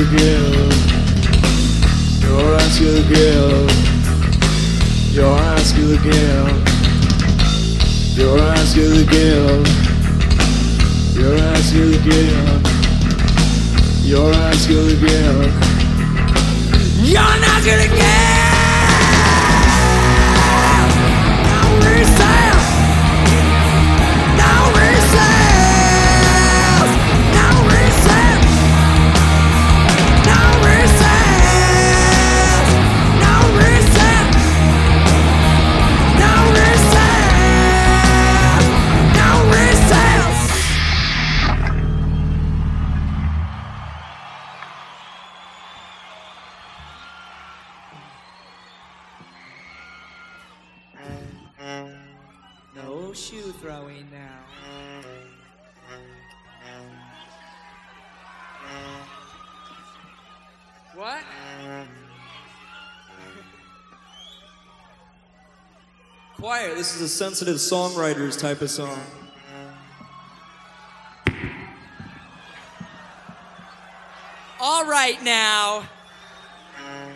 give. You're asking to give. You're asking to give. You're asking to give. You're asking to give. You're asking to give. You're not gonna give. No resale. No resale. No resale. No resale. No resale. No resale. No resale. No shoe throwing now. What? Quiet, this is a sensitive songwriters type of song. All right now.